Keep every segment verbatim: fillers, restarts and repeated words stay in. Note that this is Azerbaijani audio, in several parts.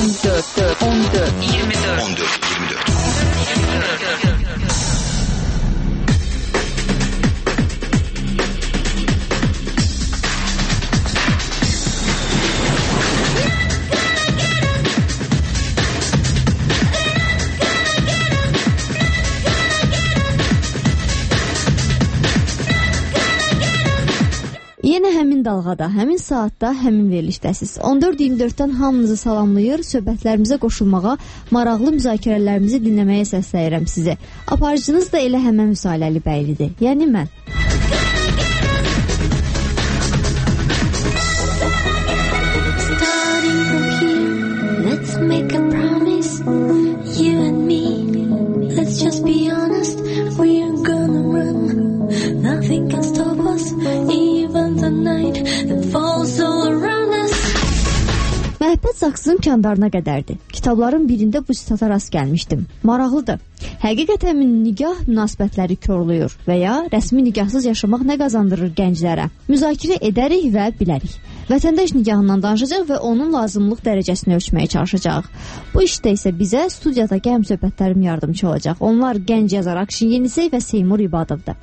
on dörd, on dörd, iyirmi dörd. on dörd, iyirmi dörd. Yenə həmin dalğada, həmin saatda, həmin verilişdəsiz. on dörd iyirmi dörddən hamınızı salamlayır, söhbətlərimizə qoşulmağa, maraqlı müzakirələrimizi dinləməyə səsləyirəm sizi. Aparıcınız da elə həmən Müsaləli bəylidir, yəni mən. Let's make a promise, you and me. Let's just be honest, we are gonna run. Nothing can stop us, even the night that falls all around us. Məhəbbət saksının kəndarına qədərdir. Kitabların birində bu sitata rast gəlmişdim. Maraqlıdır. Həqiqətən nikah münasibətləri korlayır və ya rəsmi nikahsız yaşamaq nə qazandırır gənclərə? Müzakirə edərik və bilərik. Vətəndaş nikahından danışacaq və onun lazımlıq dərəcəsini ölçməyə çalışacaq. Bu işdə isə bizə studiyada qəm söhbətlərim yardımcı olacaq. Onlar gənc yazar Akşin Yenisey və Seymur İbadovdur.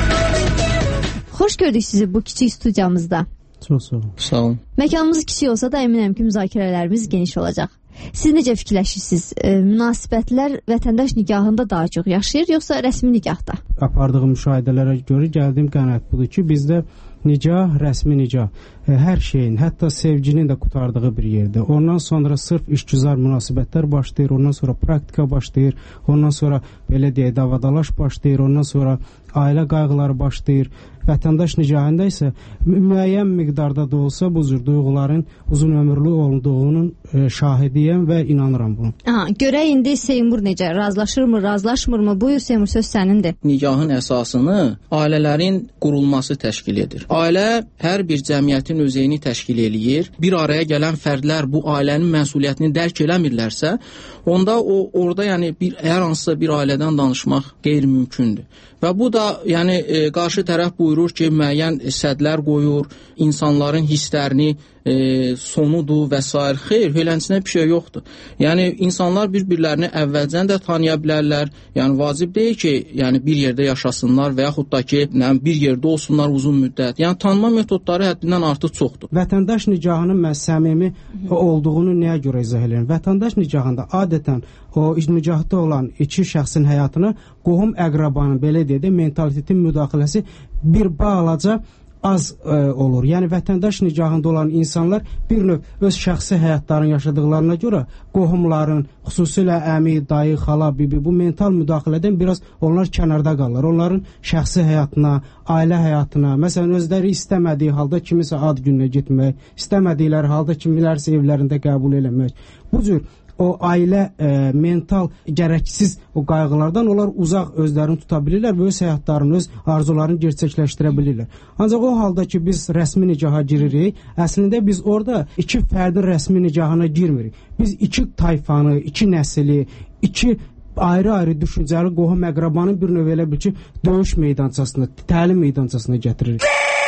Xoş gördük sizi bu kiçik studiyamızda. Çox sağ olun. Sağ olun. Məkanımız kiçik olsa da əminəm ki, müzakirələrimiz geniş olacaq. Siz necə fikirləşirsiniz? E, münasibətlər vətəndaş nikahında daha çox yaşayır, yoxsa rəsmi nikahda? Apardığım müşahidələrə görə gəldiyim qənaət budur ki, bizdə nicah, rəsmi nicah, hər şeyin, hətta sevginin də qutardığı bir yerdir. Ondan sonra sırf işgüzar münasibətlər başlayır, ondan sonra praktika başlayır, ondan sonra belə deyək, davadalaş başlayır, ondan sonra ailə qayğıları başlayır. Vətəndaş nicahında isə müəyyən miqdarda da olsa bu cür duyğuların uzun ömürlü olduğunun e, şahidiyəm və inanıram buna. Aha, görək indi Seymur necə, razılaşırmı, razılaşmırmı? Buyur Seymur, söz sənindir. Nikahın əsasını ailələrin qurulması təşkil edir. Ailə hər bir cəmiyyətin özəyini təşkil eləyir. Bir araya gələn fərdlər bu ailənin məsuliyyətini dərk eləmirlərsə, onda o orada yəni bir hər hansısa bir ailədən danışmaq qeyri-mümkündür. Və bu da yəni e, qarşı tərəf buyurur ki, müəyyən sədlər qoyur, insanların hisslərini e, sonudur və s. Xeyr, heləncinə bir şey yoxdur. Yəni insanlar bir-birlərini əvvəlcən də tanıya bilərlər. Yəni vacib deyil ki, yəni bir yerdə yaşasınlar və yaxud da ki, yəni, bir yerdə olsunlar uzun müddət. Yəni tanıma metodları həddindən artıq çoxdur. Vətəndaş nikahının mən səmimi olduğunu nəyə görə izah edirəm? Vətəndaş nikahında adətən o nikahda olan iki şəxsin həyatına qohum əqrabanın belə deyək də mentalitetin müdaxiləsi bir balaca az e, olur. Yəni vətəndaş nikahında olan insanlar bir növ öz şəxsi həyatlarını yaşadıqlarına görə qohumların, xüsusilə əmi, dayı, xala, bibi bu mental müdaxilədən biraz onlar kənarda qalırlar. Onların şəxsi həyatına, ailə həyatına, məsələn özləri istəmədiyi halda kimisə ad gününə getmək, istəmədikləri halda kimilərsə evlərində qəbul eləmək. Bu cür o ailə e, mental gərəksiz o qayğılardan onlar uzaq özlərini tuta bilirlər və öz həyatlarını, öz arzularını gerçəkləşdirə bilirlər. Ancaq o halda ki, biz rəsmi nikaha giririk, əslində biz orada iki fərdin rəsmi nikahına girmirik. Biz iki tayfanı, iki nəsli, iki ayrı-ayrı düşüncəli qohum əqrabanın bir növ elə bil ki, döyüş meydançasına, təlim meydançasına gətiririk.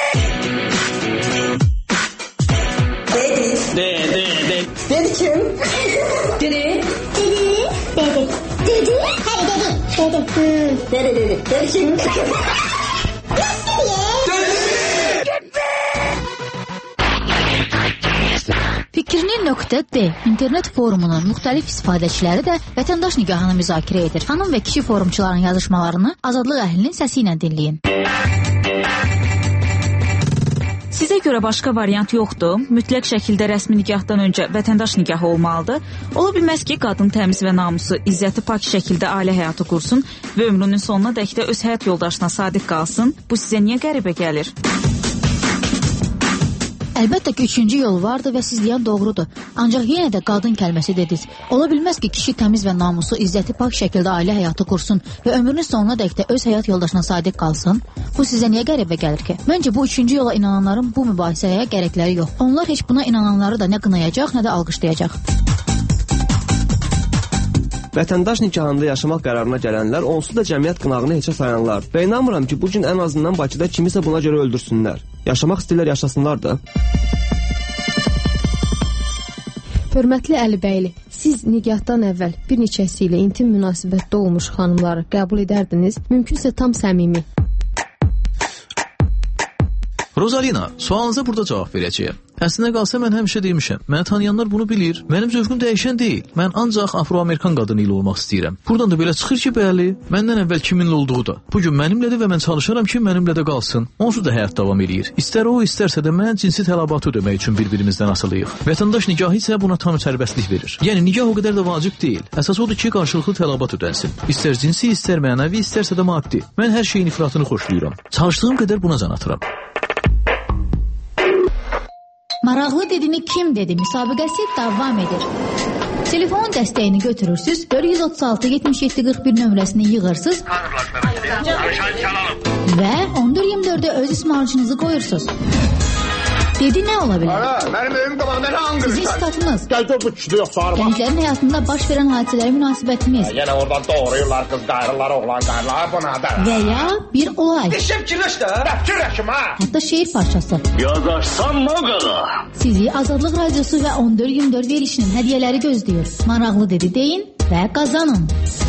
De, de, de. Dedi kim? Dedi. Dedi. Dedi. Dedi. Hadi dedi. Dedi. Dedi dedi. Dedi kim? Nasıl ya? Fikrini nöqtə D internet forumunun müxtəlif istifadəçiləri də vətəndaş nikahını müzakirə edir. Xanım və kişi forumçuların yazışmalarını Azadlıq əhlinin səsi ilə dinləyin. Sizə görə başqa variant yoxdur. Mütləq şəkildə rəsmi nikahdan öncə vətəndaş nikahı olmalıdır. Ola bilməz ki, qadın təmiz və namusu, izzəti pak şəkildə ailə həyatı qursun və ömrünün sonuna dək də öz həyat yoldaşına sadiq qalsın. Bu sizə niyə qəribə gəlir? Əlbəttə ki, üçüncü yol vardı və siz deyən doğrudur. Ancaq yenə də qadın kəlməsi dediniz. Ola bilməz ki, kişi təmiz və namusu, izzəti pak şəkildə ailə həyatı qursun və ömrünün sonuna dək də öz həyat yoldaşına sadiq qalsın. Bu sizə niyə qəribə gəlir ki? Məncə bu üçüncü yola inananların bu mübahisəyə gərəkləri yox. Onlar heç buna inananları da nə qınayacaq, nə də alqışlayacaq. Vətəndaş nikahında yaşamaq qərarına gələnlər onsuz da cəmiyyət qınağını heçə sayanlar və inanmıram ki, bugün ən azından Bakıda kimisə buna görə öldürsünlər. Yaşamaq istəyirlər, yaşasınlar da. Hörmətli Əlibəyli, siz nikahdan əvvəl bir neçəsi ilə intim münasibətdə olmuş xanımları qəbul edərdiniz, mümkünsə tam səmimi. Rozalina, sualınıza burada cavab verəcəyəm. Əslində qalsa mən həmişə demişəm, məni tanıyanlar bunu bilir. Mənim zövqüm dəyişən deyil. Mən ancaq Afro-Amerikan qadını ilə olmaq istəyirəm. Buradan da belə çıxır ki, bəli, məndən əvvəl kiminlə olduğu da. Bugün mənimlədir və mən çalışaram ki, mənimlə də qalsın. Onsuz da həyat davam eləyir. İstər o, istərsə də mən cinsi tələbatı ödəmək üçün bir-birimizdən asılıyıq. Vətəndaş nikahı isə buna tam sərbəstlik verir. Yəni nikah o qədər də vacib deyil. Əsas odur ki, qarşılıqlı tələbat ödənsin. İstər cinsi, istər mənəvi, istərsə də maddi. Mən hər şeyin ifratını xoşlayıram. Çalışdığım qədər buna can atıram. Maraqlı dedini kim dedi müsabiqəsi davam edir. Telefon dəstəyini götürürsüz, dörd yüz otuz altı yetmiş yeddi qırx bir nömrəsini yığırsınız və on dörd iyirmi dördə öz ismarıcınızı qoyursunuz. Dedi nə ola bilər? Ara, mənim evim qabağında nə angırsan? Sizin statınız. Gəl gör bu küçüdə yoxsa araba. Gənclərin həyatında baş verən hadisələrə münasibətimiz. Yenə oradan doğrayırlar qız qayrılar, oğlan qayrılar, bu nədir? Və ya bir olay. Deşəm kirləş də, fikirləşim ha. Hətta şeir parçası. Yazarsan mı qağa? Sizi Azadlıq Radiosu və on dörd iyirmi dörd verilişinin hədiyyələri gözləyir. Maraqlı dedi deyin və qazanın.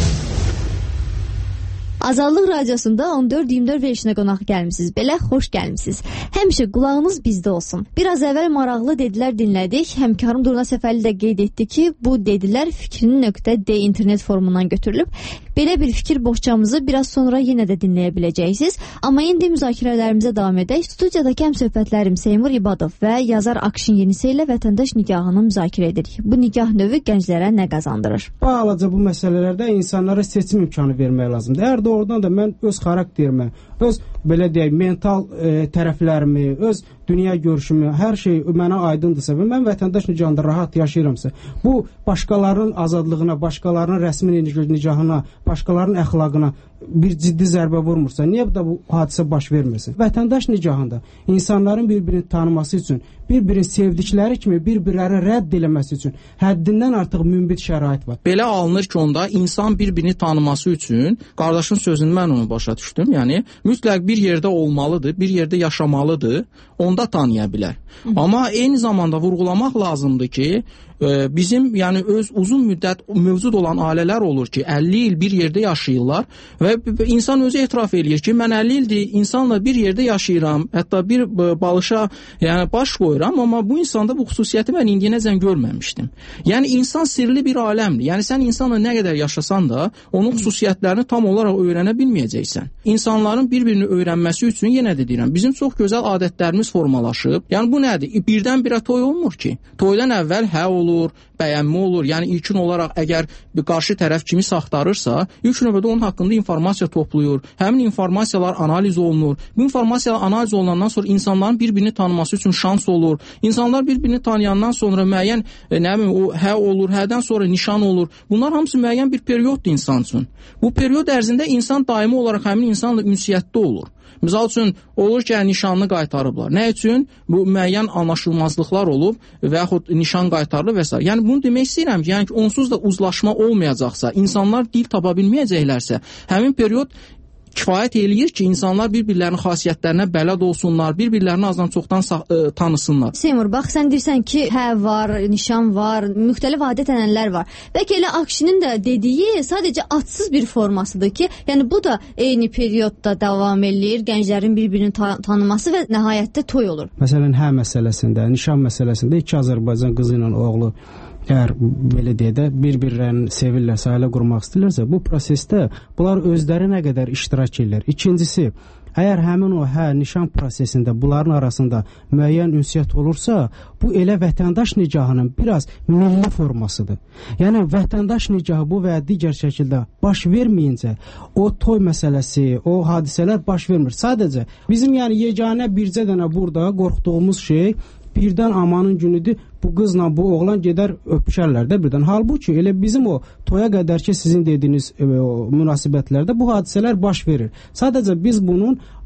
Azadlıq Radiosunda on dörd iyirmi dörd verilişinə qonaq gəlmisiniz. Belə xoş gəlmisiniz. Həmişə qulağınız bizdə olsun. Biraz əvvəl maraqlı dedilər dinlədik. Həmkarım Durna Səfərli də qeyd etdi ki, bu dedilər fikrini.d internet forumundan götürülüb. Belə bir fikir boğçamızı biraz sonra yenə də dinləyə biləcəksiniz. Amma indi müzakirələrimizə davam edək. Studiyadakı həmsöhbətlərim Seymur İbadov və yazar Akşin Yenisə ilə vətəndaş nikahını müzakirə edirik. Bu nikah növü gənclərə nə qazandırır? Balaca bu məsələlərdə insanlara seçim imkanı vermək lazımdır. Əgər doğrudan da mən öz xarakterimi, öz belə deyək, mental e, tərəflərimi, öz dünya görüşümü, hər şey mənə aydındırsa və mən vətəndaş nikahında rahat yaşayıramsa, bu başqalarının azadlığına, başqalarının rəsmi nikahına, başqalarının əxlaqına bir ciddi zərbə vurmursa, niyə də bu hadisə baş vermirsin? Vətəndaş nikahında insanların bir-birini tanıması üçün, bir-birini sevdikləri kimi bir-birlərini rədd eləməsi üçün həddindən artıq münbit şərait var. Belə alınır ki, onda insan bir-birini tanıması üçün, qardaşın sözünü mən onu başa düşdüm, yəni mütləq bir yerdə olmalıdır, bir yerdə yaşamalıdır, onda tanıya bilər. Hı. Amma eyni zamanda vurğulamaq lazımdır ki, bizim yəni öz uzun müddət mövcud olan ailələr olur ki, əlli il bir yerdə yaşayırlar və insan özü etiraf eləyir ki, mən əlli ildir insanla bir yerdə yaşayıram, hətta bir balışa yəni baş qoyuram, amma bu insanda bu xüsusiyyəti mən indiyənəcən görməmişdim. Yəni insan sirli bir aləmdir. Yəni sən insanla nə qədər yaşasan da, onun xüsusiyyətlərini tam olaraq öyrənə bilməyəcəksən. İnsanların bir-birini öyrənməsi üçün yenə də deyirəm, bizim çox gözəl adətlərimiz formalaşıb. Yəni bu nədir? Birdən-birə toy olmur ki. Toydan əvvəl hə olur, bəyənmə olur. Yəni ilkin olaraq əgər bir qarşı tərəf kimi saxtarırsa, ilk növbədə onun haqqında informasiya toplayır. Həmin informasiyalar analiz olunur. Bu informasiyalar analiz olunandan sonra insanların bir-birini tanıması üçün şans olur. İnsanlar bir-birini tanıyandan sonra müəyyən e, nə bilim o hə olur, hədən sonra nişan olur. Bunlar hamısı müəyyən bir perioddur insan üçün. Bu period ərzində insan daimi olaraq həmin insanla ünsiyyətdə olur. Misal üçün olur ki, nişanını qaytarıblar. Nə üçün? Bu müəyyən anlaşılmazlıqlar olub və yaxud nişan qaytarılıb və s. Yəni bunu demək istəyirəm ki, yəni ki, onsuz da uzlaşma olmayacaqsa, insanlar dil tapa bilməyəcəklərsə, həmin period kifayət eləyir ki, insanlar bir-birlərinin xasiyyətlərinə bələd olsunlar, bir-birlərini azdan çoxdan e, tanısınlar. Seymur, bax sən deyirsən ki, hə var, nişan var, müxtəlif adət-ənənələr var. Bəlkə elə Akşinin də dediyi sadəcə adsız bir formasıdır ki, yəni bu da eyni periodda davam eləyir, gənclərin bir-birini ta tanıması və nəhayətdə toy olur. Məsələn, hə məsələsində, nişan məsələsində iki Azərbaycan qızı ilə oğlu əgər belə deyə də bir-birlərini sevirlərsə, ailə qurmaq istəyirlərsə, bu prosesdə bunlar özləri nə qədər iştirak edirlər. İkincisi, əgər həmin o hə nişan prosesində bunların arasında müəyyən ünsiyyət olursa, bu elə vətəndaş nikahının biraz milli formasıdır. Yəni vətəndaş nikahı bu və ya digər şəkildə baş verməyincə o toy məsələsi, o hadisələr baş vermir. Sadəcə bizim yəni yeganə bircə dənə burada qorxduğumuz şey birdən amanın günüdür, bu qızla bu oğlan gedər öpüşərlər də birdən. Halbuki elə bizim o toya qədər ki sizin dediyiniz e, o, münasibətlərdə bu hadisələr baş verir. Sadəcə biz bunun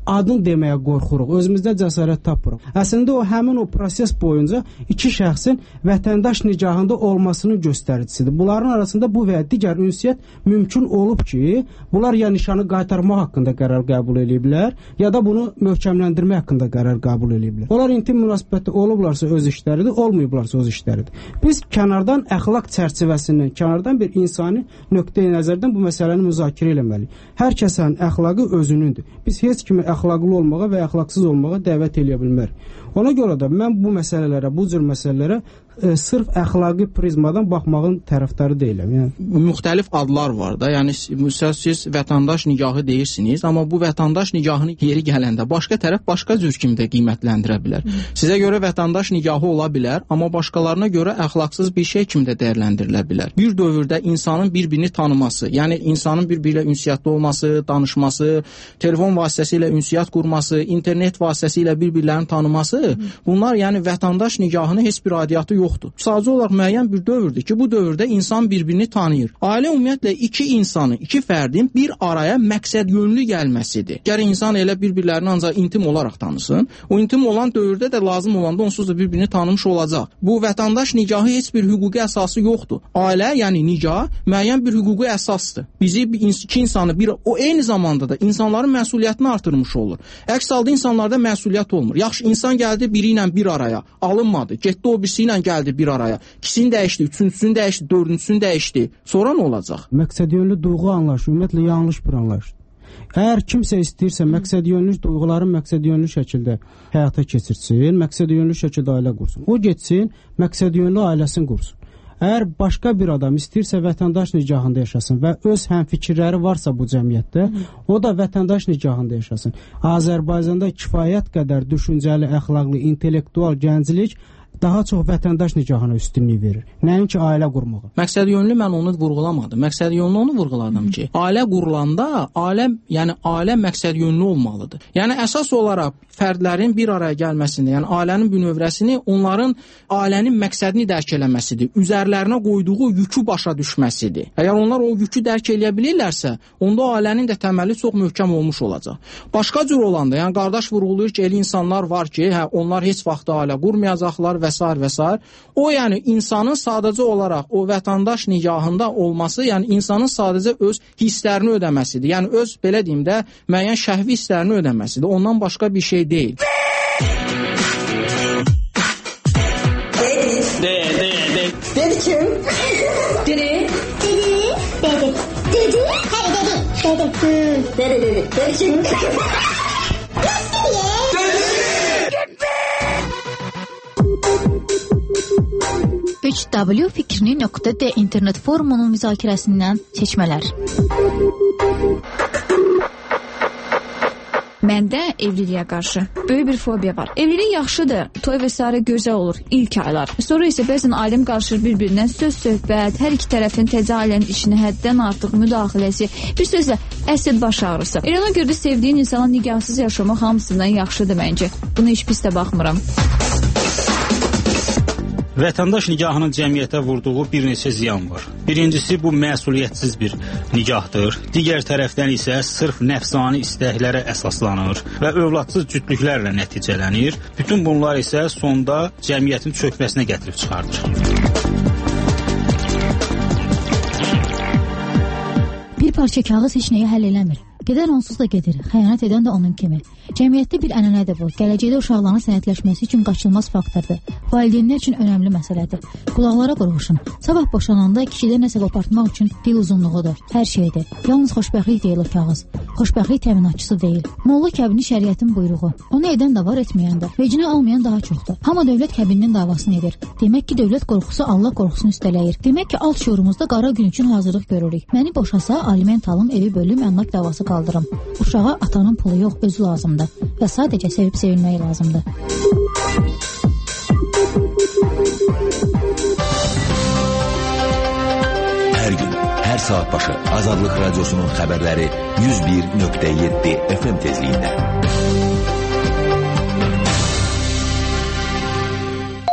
adın deməyə qorxuruq, özümüzdə cəsarət tapırıq. Əslində o həmin o proses boyunca iki şəxsin vətəndaş nicahında olmasının göstəricisidir. Bunların arasında bu və ya digər ünsiyyət mümkün olub ki, bunlar ya nişanı qaytarmaq haqqında qərar qəbul ediblər, ya da bunu möhkəmləndirmək haqqında qərar qəbul ediblər. Onlar intim münasibətdə olublarsa öz işləridir, olmayıblarsa öz işləridir. Biz kənardan əxlaq çərçivəsindən, kənardan bir insani nöqteyi nəzərdən bu məsələni müzakirə etməliyik. Hər kəsin əxlaqı özünündür. Biz heç kimi əxlaqlı olmağa və əxlaqsız olmağa dəvət edə bilmərik. Ona görə də mən bu məsələlərə, bu cür məsələlərə e, sırf əxlaqi prizmadan baxmağın tərəfdarı deyiləm. Yəni müxtəlif adlar var da. Yəni siz vətəndaş nigahı deyirsiniz, amma bu vətəndaş nigahını yeri gələndə başqa tərəf başqa cür kimi də qiymətləndirə bilər. Sizə görə vətəndaş nigahı ola bilər, amma başqalarına görə əxlaqsız bir şey kimi də dəyərləndirilə bilər. Bir dövrdə insanın bir-birini tanıması, yəni insanın bir-biri ilə ünsiyyətli olması, danışması, telefon vasitəsilə ünsiyyət qurması, internet vasitəsilə bir-birlərini tanıması, bunlar yəni vətəndaş nigahının heç bir aidiyyatı yoxdur. Sadəcə olaraq müəyyən bir dövrdür ki, bu dövrdə insan bir-birini tanıyır. Ailə ümumiyyətlə iki insanın, iki fərdin bir araya məqsəd yönlü gəlməsidir. Gərək insan elə bir-birlərini ancaq intim olaraq tanısın. O intim olan dövrdə də lazım olanda onsuz da bir-birini tanımış olacaq. Bu vətəndaş nigahı heç bir hüquqi əsası yoxdur. Ailə, yəni nigah müəyyən bir hüquqi əsasdır. Bizi iki insanı bir o eyni zamanda da insanların məsuliyyətini artırmış olur. Əks halda insanlarda məsuliyyət olmur. Yaxşı, insan gəldi biri ilə bir araya, alınmadı. Getdi o birisi ilə gəldi bir araya. İkisini dəyişdi, üçüncüsünü dəyişdi, dördüncüsünü dəyişdi. Sonra nə olacaq? Məqsədyönlü duyğu anlayışı ümumiyyətlə yanlış bir anlayışdır. Əgər kimsə istəyirsə məqsədyönlü duyğuların məqsədyönlü şəkildə həyata keçirsin, məqsədyönlü şəkildə ailə qursun. O getsin, məqsədyönlü ailəsini qursun. Əgər başqa bir adam istəyirsə vətəndaş nicahında yaşasın və öz həmfikirləri varsa bu cəmiyyətdə, o da vətəndaş nicahında yaşasın. Azərbaycanda kifayət qədər düşüncəli, əxlaqlı, intellektual gənclik daha çox vətəndaş nicahına üstünlük verir. Nəinki ailə qurmağa. Məqsədyönlü mən onu vurğulamadım. Məqsədyönlü onu vurğuladım ki, ailə qurulanda ailə, yəni ailə məqsədyönlü olmalıdır. Yəni əsas olaraq fərdlərin bir araya gəlməsində, yəni ailənin bünövrəsini onların ailənin məqsədini dərk eləməsidir. Üzərlərinə qoyduğu yükü başa düşməsidir. Əgər onlar o yükü dərk eləyə bilirlərsə, onda ailənin də təməli çox möhkəm olmuş olacaq. Başqa cür olanda, yəni qardaş vurğulayır ki, elə insanlar var ki, hə onlar heç vaxt ailə qurmayacaqlar və s. və s. O yəni insanın sadəcə olaraq o vətəndaş nigahında olması, yəni insanın sadəcə öz hisslərini ödəməsidir. Yəni öz belə deyim də müəyyən şəhvi hisslərini ödəməsidir. Ondan başqa bir şey deyil. De, de, de. Dedi kim? Dedi. Dedi. Dedi. Dedi. Hayır dedi. Dedi. Dedi dedi. Dedi kim? üç w fikrini nöqtə d internet forumunun müzakirəsindən seçmələr. Məndə evliliyə qarşı böyük bir fobiya var. Evlilik yaxşıdır, toy və s. gözəl olur ilk aylar. Sonra isə bəzən ailəm qarışır bir-birindən söz söhbət, hər iki tərəfin təzə ailənin işini həddən artıq müdaxiləsi, bir sözlə əsl baş ağrısı. Elə ona görə də sevdiyin insana nigahsız yaşamaq hamısından yaxşıdır məncə. Buna heç pis də baxmıram. Vətəndaş nigahının cəmiyyətə vurduğu bir neçə ziyan var. Birincisi, bu məsuliyyətsiz bir nigahdır. Digər tərəfdən isə sırf nəfsani istəklərə əsaslanır və övladsız cütlüklərlə nəticələnir. Bütün bunlar isə sonda cəmiyyətin çökməsinə gətirib çıxardır. Bir parça kağız heç nəyi həll eləmir. Gedər onsuz da gedir, xəyanət edən də onun kimi. Cəmiyyətdə bir ənənədir bu. Gələcəkdə uşaqların sənədləşməsi üçün qaçılmaz faktordur. Valideynlər üçün önəmli məsələdir. Qulaqlara qurğuşun. Sabah boşananda kişidə nəsə qopartmaq üçün dil uzunluğudur. Hər şeydir. Yalnız xoşbəxtlik deyil o kağız. Xoşbəxtlik təminatçısı deyil. Molla kəbini şəriətin buyruğu. Onu edən də var, etməyən də. Vecinə almayan daha çoxdur. Hamı dövlət kəbininin davasını edir. Demək ki, dövlət qorxusu Allah qorxusunu üstələyir. Demək ki, alt şuurumuzda qara gün üçün hazırlıq görürük. Məni boşasa, aliment alım, evi bölüm, əmlak davası qaldırım. Uşağa atanın pulu yox, özü lazımdır və sadəcə sevib sevilmək lazımdır. Hər gün, hər saat başı Azadlıq Radiosunun xəbərləri yüz bir nöqtə yeddi F M tezliyində.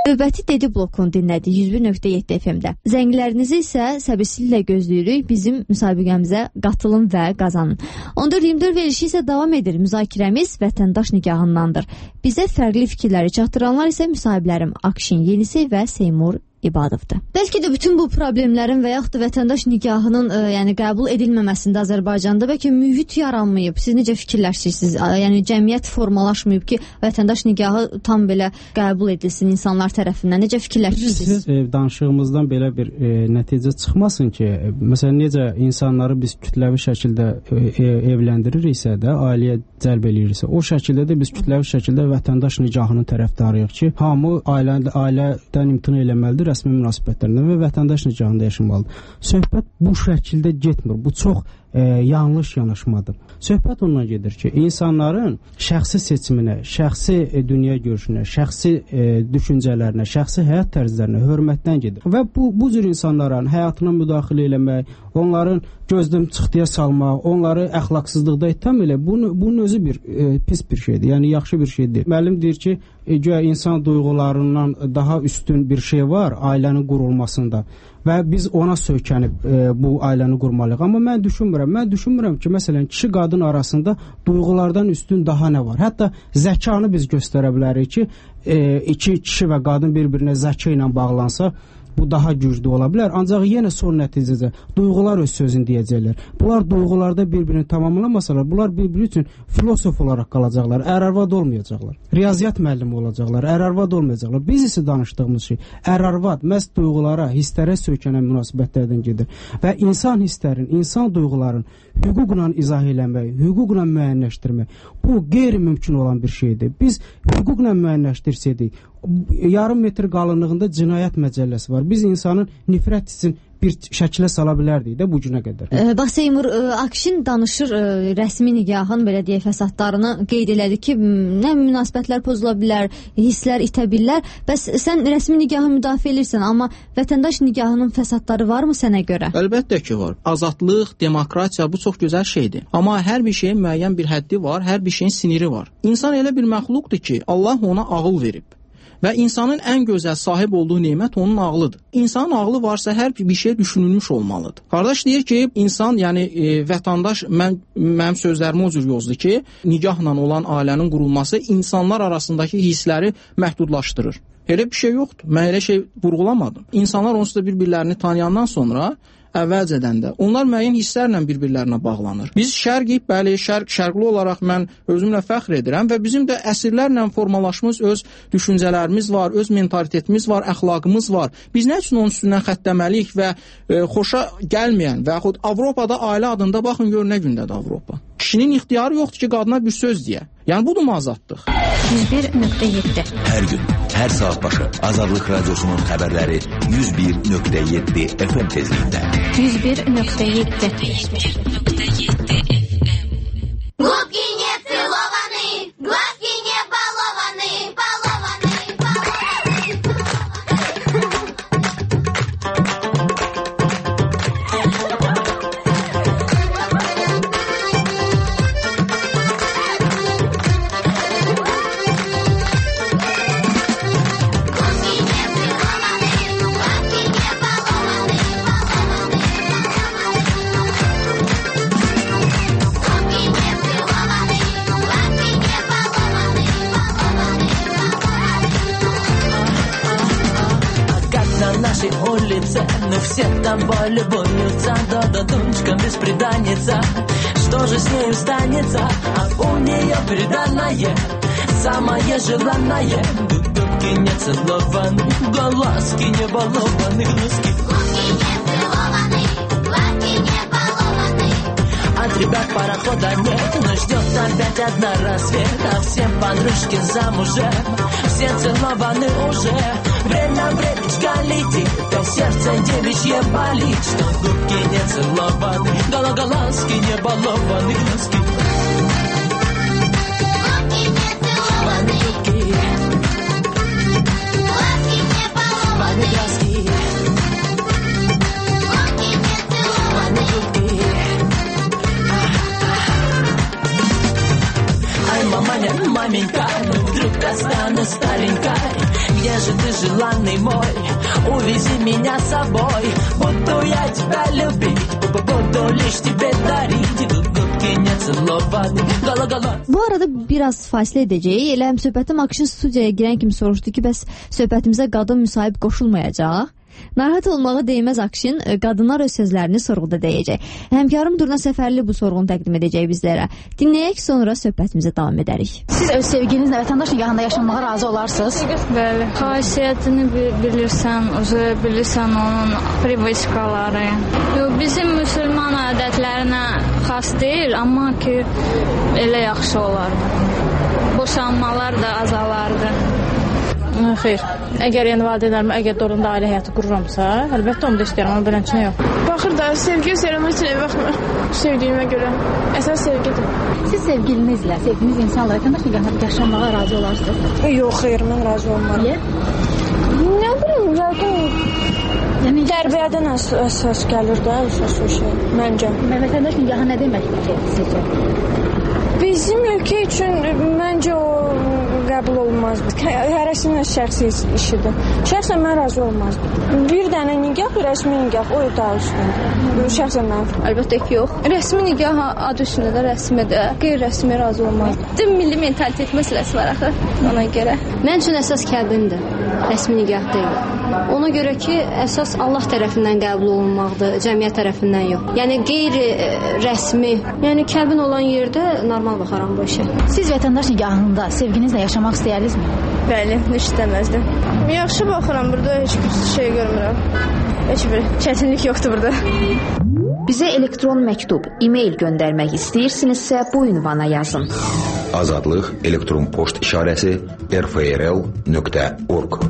Növbəti Dedi blokunu dinlədik yüz bir nöqtə yeddi F M-də. Zənglərinizi isə səbirsizliklə gözləyirik. Bizim müsabiqəmizə qatılın və qazanın. on dörd iyirmi dörd verilişi isə davam edir. Müzakirəmiz vətəndaş nigahındandır. Bizə fərqli fikirləri çatdıranlar isə müsahiblərim Akşin Yenisi və Seymur İbadovdur. Bəlkə də bütün bu problemlərin və yaxud da vətəndaş nigahının ə, yəni qəbul edilməməsində Azərbaycanda bəlkə mühit yaranmayıb. Siz necə fikirləşirsiniz? Yəni cəmiyyət formalaşmayıb ki, vətəndaş nigahı tam belə qəbul edilsin insanlar tərəfindən. Necə fikirləşirsiniz? Siz e, danışığımızdan belə bir e, nəticə çıxmasın ki, e, məsələn necə insanları biz kütləvi şəkildə e, evləndiririksə də, ailəyə cəlb eləyiriksə, o şəkildə də biz kütləvi şəkildə vətəndaş nigahının tərəfdarıyıq ki, hamı ailə ailədən imtina eləməlidir rəsmi münasibətlərində və vətəndaş nigahında yaşamalıdır. Söhbət bu şəkildə getmir. Bu çox e, yanlış yanaşmadır. Söhbət ondan gedir ki, insanların şəxsi seçiminə, şəxsi e, dünya görüşünə, şəxsi e, düşüncələrinə, şəxsi həyat tərzlərinə hörmətdən gedir. Və bu bu cür insanların həyatına müdaxilə eləmək, onların gözdən çıxdıya salmaq, onları əxlaqsızlıqda ittiham elə, bunun bunun özü bir e, pis bir şeydir. Yəni yaxşı bir şey deyil. Müəllim deyir ki, e, güya insan duyğularından daha üstün bir şey var ailənin qurulmasında və biz ona söykənib e, bu ailəni qurmalıyıq. Amma mən düşünmürəm. Mən düşünmürəm ki, məsələn, kişi qadın arasında duyğulardan üstün daha nə var? Hətta zəkanı biz göstərə bilərik ki, e, iki kişi və qadın bir-birinə zəka ilə bağlansa, bu daha güclü ola bilər. Ancaq yenə son nəticədə duyğular öz sözünü deyəcəklər. Bunlar duyğularda bir-birini tamamlamasalar, bunlar bir-biri üçün filosof olaraq qalacaqlar, ər-arvad olmayacaqlar. Riyaziyyat müəllimi olacaqlar, ər-arvad olmayacaqlar. Biz isə danışdığımız şey, ər-arvad məhz duyğulara, hisslərə söykənən münasibətlərdən gedir. Və insan hisslərin, insan duyğuların hüquqla izah eləmək, hüquqla müəyyənləşdirmək, bu qeyri-mümkün olan bir şeydir. Biz hüquqla müəyyənləşdirsəydik, yarım metr qalınlığında cinayət məcəlləsi var. Biz insanın nifrət üçün bir şəkilə sala bilərdik də bu günə qədər. E, bax Seymur, e, Akşin danışır e, rəsmi nigahın belə deyə fəsadlarını qeyd elədi ki, nə münasibətlər pozula bilər, hisslər itə bilər. Bəs sən rəsmi nigahı müdafiə edirsən, amma vətəndaş nigahının fəsadları varmı sənə görə? Əlbəttə ki, var. Azadlıq, demokratiya bu çox gözəl şeydir. Amma hər bir şeyin müəyyən bir həddi var, hər bir şeyin siniri var. İnsan elə bir məxluqdur ki, Allah ona ağıl verib. Və insanın ən gözəl sahib olduğu nemət onun ağlıdır. İnsanın ağlı varsa hər bir şey düşünülmüş olmalıdır. Qardaş deyir ki, insan, yəni e, vətəndaş, mən, mənim sözlərimi o cür yozdu ki, nigahla olan ailənin qurulması insanlar arasındakı hissləri məhdudlaşdırır. Elə bir şey yoxdur. Mən elə şey vurğulamadım. İnsanlar onsuz da bir-birlərini tanıyandan sonra əvvəlcədən də onlar müəyyən hisslərlə bir-birlərinə bağlanır. Biz şərqik, bəli, şərq, şərqli olaraq mən özümlə fəxr edirəm və bizim də əsrlərlə formalaşmış öz düşüncələrimiz var, öz mentalitetimiz var, əxlaqımız var. Biz nə üçün onun üstündən xəttəməliyik və e, xoşa gəlməyən və yaxud Avropada ailə adında baxın gör nə gündədir Avropa. Kişinin ixtiyarı yoxdur ki, qadına bir söz deyə. Yəni budur mu azadlıq? yüz bir nöqtə yeddi. Hər gün, hər saat başı Azadlıq Radiosunun xəbərləri yüz bir nöqtə yeddi F M tezliyində. yüz bir nöqtə yeddi. Губки не целованы, глазки не балованы, балованы, улице, но все тобой любуются. Да-да, дочка бесприданница, что же с нею станется? А у нее приданное, самое желанное. Губки не целованы, глазки не балованы, глазки. Губки не целованы, глазки не балованы. От ребят парохода нет, но ждет опять одна рассвет. А все подружки замужем, все целованы уже. Время, времечко летит, да сердце девичье болит, что губки не целованы, гологолазки не балованы, глазки. Губки не целованы, губки. Глазки не балованы, глазки. Губки не целованы, губки. Ай, маманя, маменька, ну вдруг я стану старенькой. Где же ты желанный мой, увези меня с собой. Буду я тебя любить, буду лишь тебе дарить. Bu arada biraz fasilə edəcəyik. Elə həm söhbətim akşin studiyaya girən kimi soruşdu ki, bəs söhbətimizə qadın müsahib qoşulmayacaq. Narahat olmağa değməz Akşin, qadınlar öz sözlərini sorğuda deyəcək. Həmkarım Durna Səfərli bu sorğunu təqdim edəcək bizlərə. Dinləyək, sonra söhbətimizə davam edərik. Siz öz sevginizlə vətəndaş nikahında yaşamağa razı olarsınız? Bəli. Xasiyyətini bilirsən, bilirsən onun priviçkaları. Bizim müsəlman adətlərinə xas deyil, amma ki elə yaxşı olardı. Boşanmalar da azalardı. Xeyr, əgər yəni valideynlərim əgər doğrudan ailə həyatı qururamsa, əlbəttə onu da istəyirəm, amma beləncə yox. Baxır da, sevgi söyləmək üçün baxmır. Sevdiyimə görə. Əsas sevgidir. Siz sevgilinizlə, sevdiyiniz insanla vətəndaş nikahında yaşamağa razı olarsınız? Yox, xeyr, mən razı olmaram. Niyə? Nə bilim, yəqin yəni, tərbiyədən əsas gəlir də, əsas o şey, məncə. Vətəndaş nikahı nə deməkdir ki, sizcə? Bizim ölkə üçün məncə o qəbul olmazdı. Hərəsinin öz şəxsi işidir. Şəxsən mən razı olmazdım. Bir dənə nikah, rəsmi nikah, o daha üstündür. Şəxsən mən. Əlbəttə ki, yox. Rəsmi nikah adı üstündə də, rəsmi də, qeyri-rəsmi razı olmazdım. Dim milli mentalitet məsələsi var axı ona görə. Mən üçün əsas kəbindir, rəsmi nikah deyil. Ona görə ki, əsas Allah tərəfindən qəbul olunmaqdır, cəmiyyət tərəfindən yox. Yəni qeyri-rəsmi, yəni kəbin olan yerdə normal baxaram bu işə. Siz vətəndaş nikahında sevginizlə yaşamaq istəyərdinizmi? Bəli, heç istəməzdim. Yaxşı baxıram, burada heç bir şey görmürəm. Heç bir çətinlik yoxdur burada. Bizə elektron məktub, e-mail göndərmək istəyirsinizsə bu ünvana yazın. Azadlıq elektron poçt işarəsi r f r l nöqtə org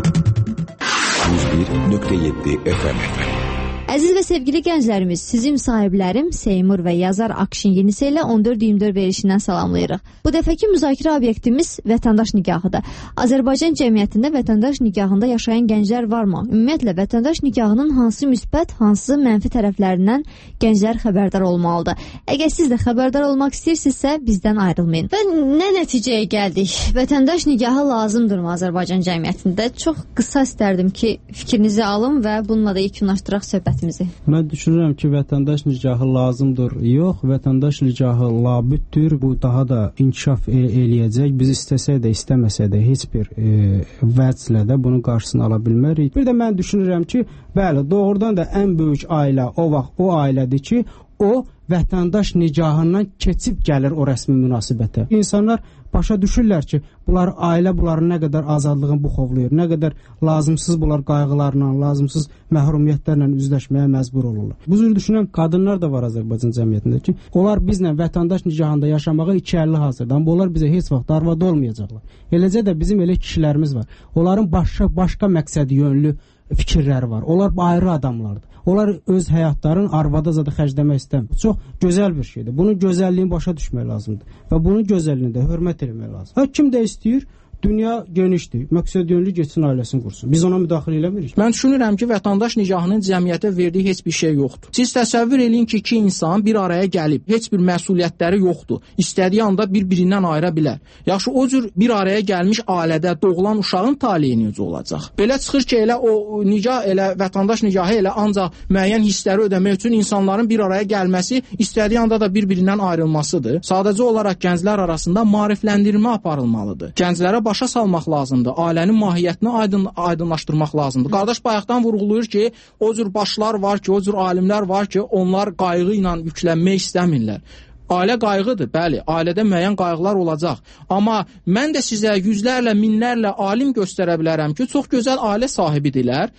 yüz bir nöqtə yeddi F M. Əziz və sevgili gənclərimiz, sizin sahiblərim Seymur və yazar Akşin Yenisə ilə on dörd iyirmi dörd verişindən salamlayırıq. Bu dəfəki müzakirə obyektimiz vətəndaş nikahıdır. Azərbaycan cəmiyyətində vətəndaş nikahında yaşayan gənclər varmı? Ümumiyyətlə, vətəndaş nikahının hansı müsbət, hansı mənfi tərəflərindən gənclər xəbərdar olmalıdır? Əgər siz də xəbərdar olmaq istəyirsinizsə, bizdən ayrılmayın. Və nə nəticəyə gəldik? Vətəndaş nikahı lazımdırmı Azərbaycan cəmiyyətində? Çox qısa istərdim ki, fikrinizi alın və bununla da yekunlaşdıraq söhbət. Mən düşünürəm ki, vətəndaş nikahı lazımdır. Yox, vətəndaş nikahı labüddür. Bu daha da inkişaf el eləyəcək. Biz istəsək də, istəməsək də heç bir e, vəclə də bunun qarşısını ala bilmərik. Bir də mən düşünürəm ki, bəli, doğrudan da ən böyük ailə o vaxt o ailədir ki, o vətəndaş nikahından keçib gəlir o rəsmi münasibətə. İnsanlar başa düşürlər ki, bunlar ailə bunların nə qədər azadlığını buxovlayır, nə qədər lazımsız bunlar qayğılarla, lazımsız məhrumiyyətlərlə üzləşməyə məcbur olurlar. Bu cür düşünən qadınlar da var Azərbaycan cəmiyyətində ki, onlar bizlə vətəndaş nikahında yaşamağa iki əlli hazırdır. Amma onlar bizə heç vaxt arvad olmayacaqlar. Eləcə də bizim elə kişilərimiz var. Onların başqa başqa məqsədi yönlü fikirləri var. Onlar ayrı adamlardır. Onlar öz həyatlarını arvada zada xərcləmək istəmir. Çox gözəl bir şeydir. Bunun gözəlliyini başa düşmək lazımdır. Və bunun gözəlliyini də hörmət etmək lazımdır. Ha, kim də istəyir? Dünya genişdir. Məqsəd yönlü getsin ailəsini qursun. Biz ona müdaxilə eləmirik. Mən düşünürəm ki, vətəndaş nikahının cəmiyyətə verdiyi heç bir şey yoxdur. Siz təsəvvür eləyin ki, iki insan bir araya gəlib, heç bir məsuliyyətləri yoxdur. İstədiyi anda bir-birindən ayıra bilər. Yaxşı, o cür bir araya gəlmiş ailədə doğulan uşağın taleyi necə olacaq? Belə çıxır ki, elə o nikah, elə vətəndaş nikahı elə ancaq müəyyən hissləri ödəmək üçün insanların bir araya gəlməsi, istədiyi anda da bir-birindən ayrılmasıdır. Sadəcə olaraq gənclər arasında maarifləndirmə aparılmalıdır. Gənclərə başa salmaq lazımdır. Ailənin mahiyyətini aydın, aydınlaşdırmaq lazımdır. Qardaş bayaqdan vurğulayır ki, o cür başlar var ki, o cür alimlər var ki, onlar qayğı ilə yüklənmək istəmirlər. Ailə qayğıdır, bəli, ailədə müəyyən qayğılar olacaq. Amma mən də sizə yüzlərlə, minlərlə alim göstərə bilərəm ki, çox gözəl ailə sahibidirlər,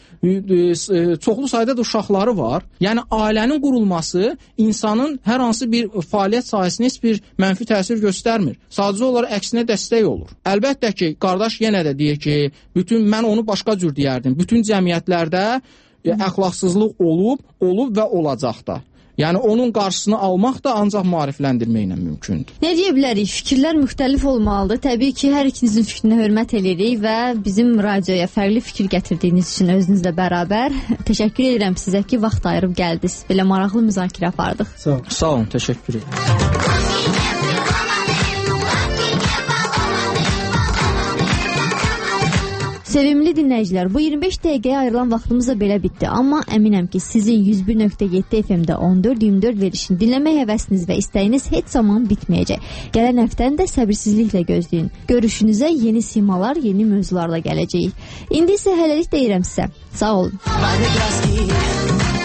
çoxlu sayda da uşaqları var. Yəni, ailənin qurulması insanın hər hansı bir fəaliyyət sahəsinə heç bir mənfi təsir göstərmir. Sadəcə olaraq əksinə dəstək olur. Əlbəttə ki, qardaş yenə də deyir ki, bütün, mən onu başqa cür deyərdim, bütün cəmiyyətlərdə əxlaqsızlıq olub, olub və olacaq da. Yəni, onun qarşısını almaq da ancaq maarifləndirməklə mümkündür. Nə deyə bilərik? Fikirlər müxtəlif olmalıdır. Təbii ki, hər ikinizin fikrinə hörmət edirik və bizim radioya fərqli fikir gətirdiyiniz üçün özünüzlə bərabər təşəkkür edirəm sizə ki, vaxt ayırıb gəldiniz. Belə maraqlı müzakirə apardıq. Sağ olun, Sağ olun, təşəkkür edirəm. Sevimli dinləyicilər, bu iyirmi beş dəqiqəyə ayrılan vaxtımız da belə bitdi. Amma əminəm ki, sizin yüz bir nöqtə yeddi F M-də on dörd iyirmi dörd verilişini dinləmək həvəsiniz və istəyiniz heç zaman bitməyəcək. Gələn həftəni də səbirsizliklə gözləyin. Görüşünüzə yeni simalar, yeni mövzularla gələcəyik. İndi isə hələlik deyirəm sizə. Sağ olun.